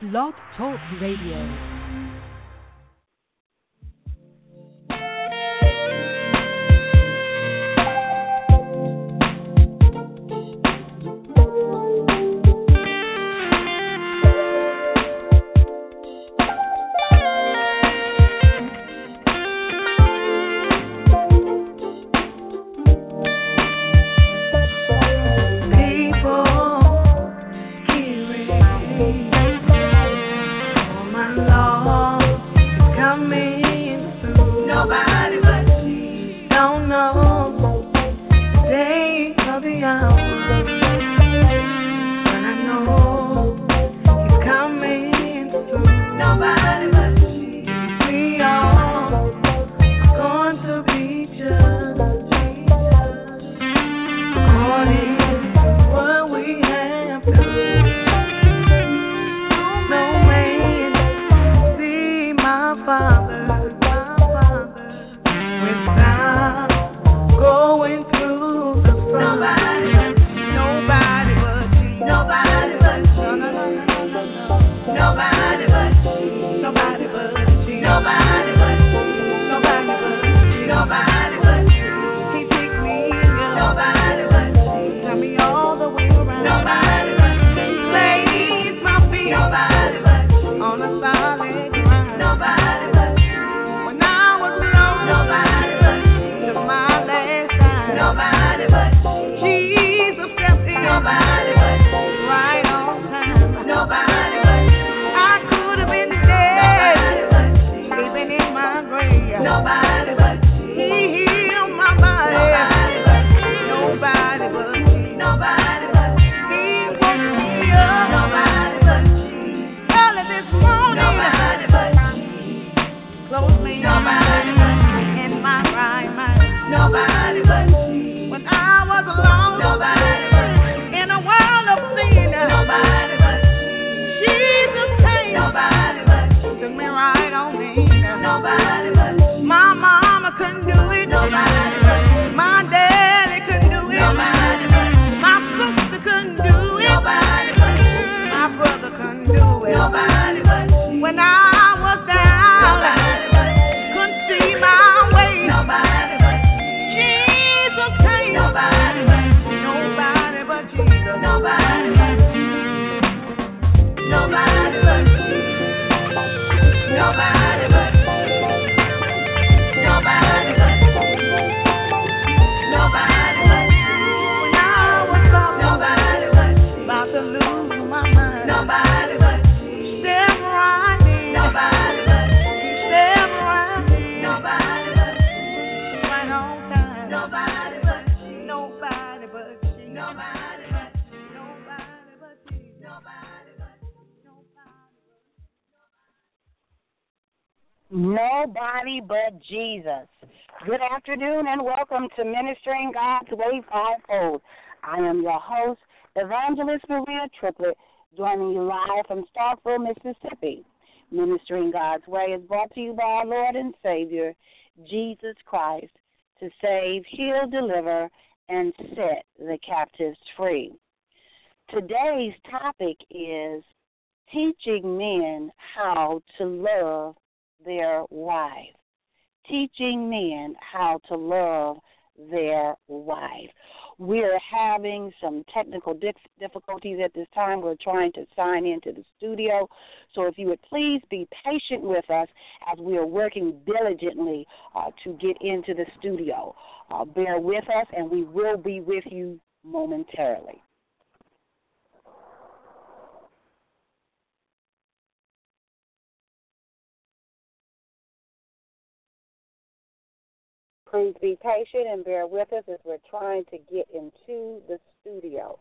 Blog Talk Radio. Nobody but Jesus. Good afternoon and welcome to Ministering God's Way Fivefold. I am your host, Evangelist Maria Triplett, joining you live from Starkville, Mississippi. Ministering God's Way is brought to you by our Lord and Savior, Jesus Christ, to save, heal, deliver, and set the captives free. Today's topic is teaching men how to love their wife. Teaching men how to love their wife. We're having some technical difficulties at this time. We're trying to sign into the studio. So if you would please be patient with us as we are working diligently to get into the studio. Bear with us, and we will be with you momentarily. Please be patient and bear with us as we're trying to get into the studio.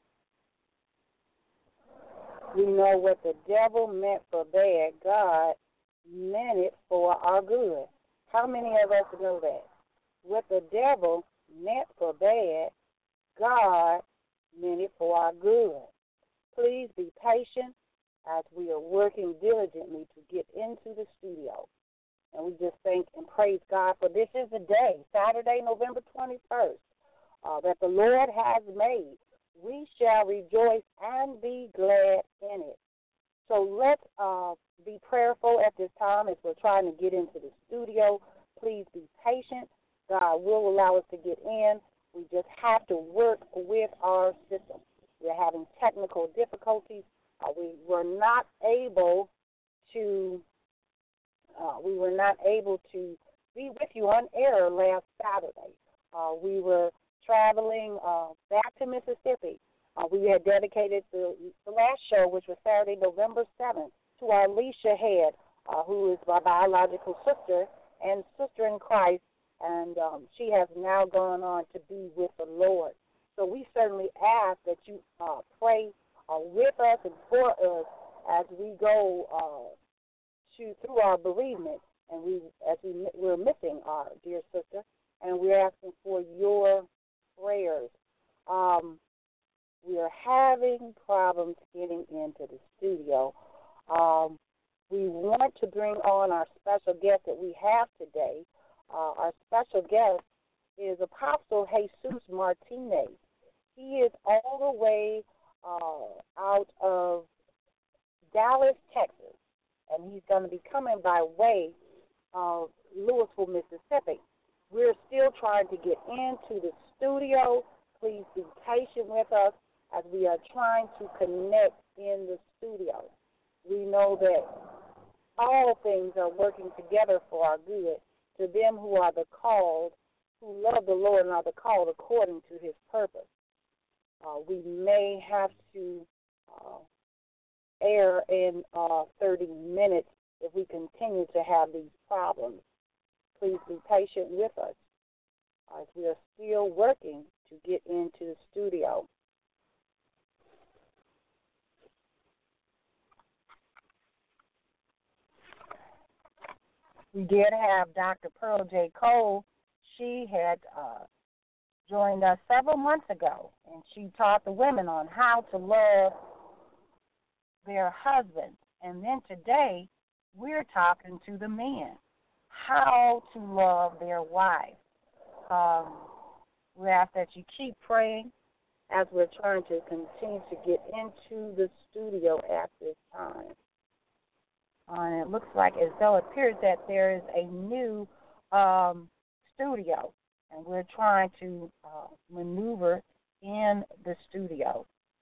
We know what the devil meant for bad, God meant it for our good. How many of us know that? What the devil meant for bad, God meant it for our good. Please be patient as we are working diligently to get into the studio. And we just thank and praise God for this is the day, Saturday, November 21st, that the Lord has made. We shall rejoice and be glad in it. So So let's be prayerful at this time as we're trying to get into the studio. Please be patient. God will allow us to get in. We just have to work with our system. We're having technical difficulties. We were not able to be with you on air last Saturday. We were traveling back to Mississippi. We had dedicated the last show, which was Saturday, November 7th, to our Alicia Head, who is my biological sister and sister in Christ, and she has now gone on to be with the Lord. So we certainly ask that you pray with us and for us as we go through our bereavement, and we're missing our dear sister, and we're asking for your prayers. We are having problems getting into the studio. We want to bring on our special guest that we have today. Our special guest is Apostle Jesus Martinez. He is all the way out of Dallas, Texas, and he's going to be coming by way of Louisville, Mississippi. We're still trying to get into the studio. Please be patient with us as we are trying to connect in the studio. We know that all things are working together for our good to them who are the called, who love the Lord and are the called according to his purpose. We may have to air in 30 minutes if we continue to have these problems. Please be patient with us as we are still working to get into the studio. We did have Dr. Pearl J. Cole. She had joined us several months ago, and she taught the women on how to love their husbands. And then today, we're talking to the men, how to love their wives. We ask that you keep praying as we're trying to continue to get into the studio at this time. And it looks like as though it appears that there is a new studio, and we're trying to maneuver in the studio.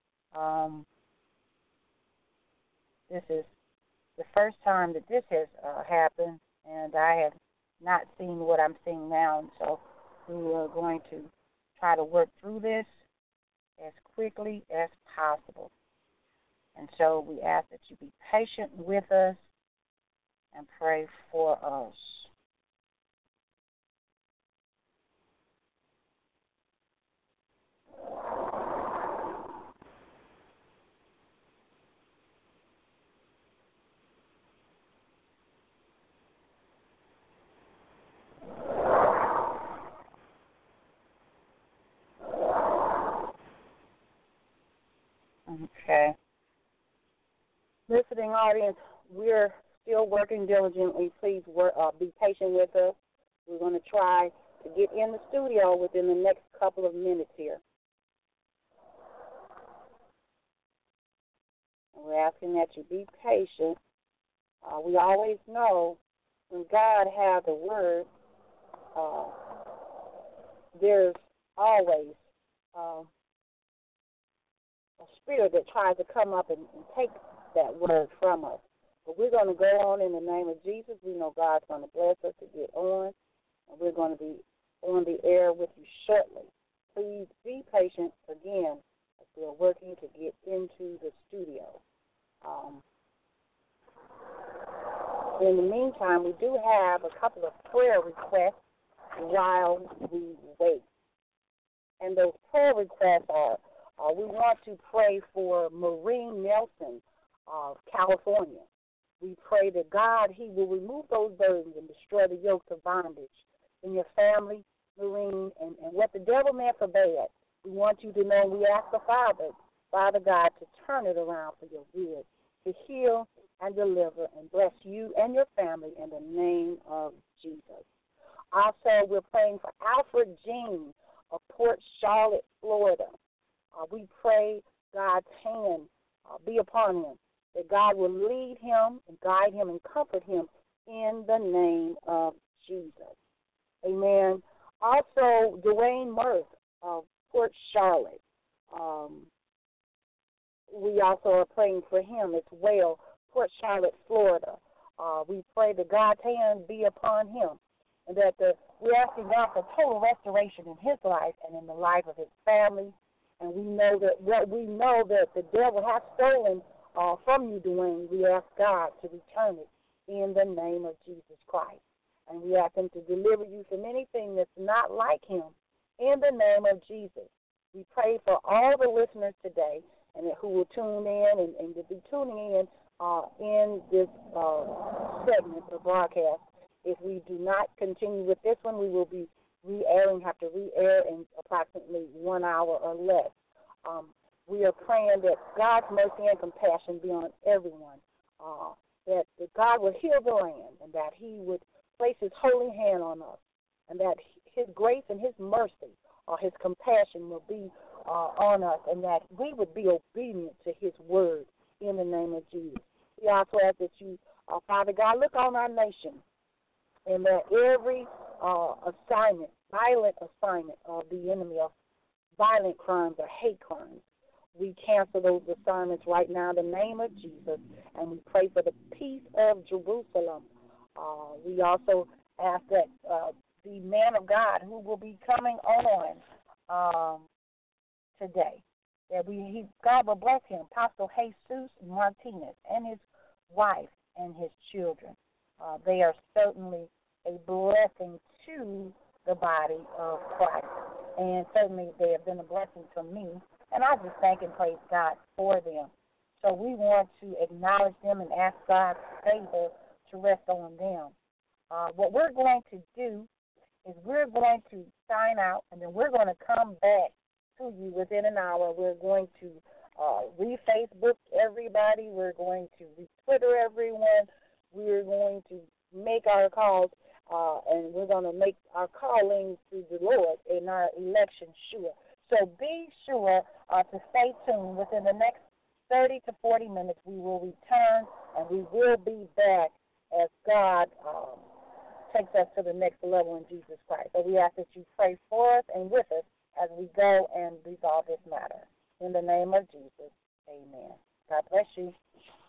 This is the first time that this has happened, and I have not seen what I'm seeing now, and so we are going to try to work through this as quickly as possible. And so we ask that you be patient with us and pray for us. Okay. Listening audience, we're still working diligently. Please be patient with us. We're going to try to get in the studio within the next couple of minutes here. And we're asking that you be patient. We always know when God has a word, there's always a spirit that tries to come up and take that word from us. But we're going to go on in the name of Jesus. We know God's going to bless us to get on, and we're going to be on the air with you shortly. Please be patient again as we're working to get into the studio. In the meantime, we do have a couple of prayer requests while we wait. And those prayer requests are, we want to pray for Maureen Nelson of California. We pray that God, he will remove those burdens and destroy the yokes of bondage in your family, Maureen, and what the devil meant for bad. We want you to know we ask the Father God, to turn it around for your good, to heal and deliver and bless you and your family in the name of Jesus. Also, we're praying for Alfred Jean of Port Charlotte, Florida. We pray God's hand be upon him that God will lead him and guide him and comfort him in the name of Jesus. Amen. Also, Dwayne Murph of Port Charlotte. We also are praying for him as well, Port Charlotte, Florida. We pray that God's hand be upon him and that we're asking God for total restoration in his life and in the life of his family. And we know that the devil has stolen from you, Dwayne. We ask God to return it in the name of Jesus Christ. And we ask him to deliver you from anything that's not like him in the name of Jesus. We pray for all the listeners today and who will tune in and to be tuning in this segment of broadcast. If we do not continue with this one, we will be have to re-air in approximately 1 hour or less. We are praying that God's mercy and compassion be on everyone, that God would heal the land and that he would place his holy hand on us, and that his grace and his mercy or his compassion will be on us, and that we would be obedient to his word in the name of Jesus. We also ask that you, Father God, look on our nation, and that every violent assignment of the enemy of violent crimes or hate crimes, we cancel those assignments right now in the name of Jesus, and we pray for the peace of Jerusalem. We also ask that the man of God who will be coming on today, that God will bless him, Apostle Jesus Martinez, and his wife and his children. They are certainly a blessing to the body of Christ, and certainly they have been a blessing to me, and I just thank and praise God for them. So we want to acknowledge them and ask God's favor to rest on them. What we're going to do is we're going to sign out, and then we're going to come back to you within an hour. We're going to re-Facebook everybody. We're going to re-Twitter everyone. We're going to make our calls, and we're going to make our calling to the Lord in our election sure. So be sure to stay tuned. Within the next 30 to 40 minutes, we will return, and we will be back as God takes us to the next level in Jesus Christ. So we ask that you pray for us and with us as we go and resolve this matter. In the name of Jesus, amen. God bless you.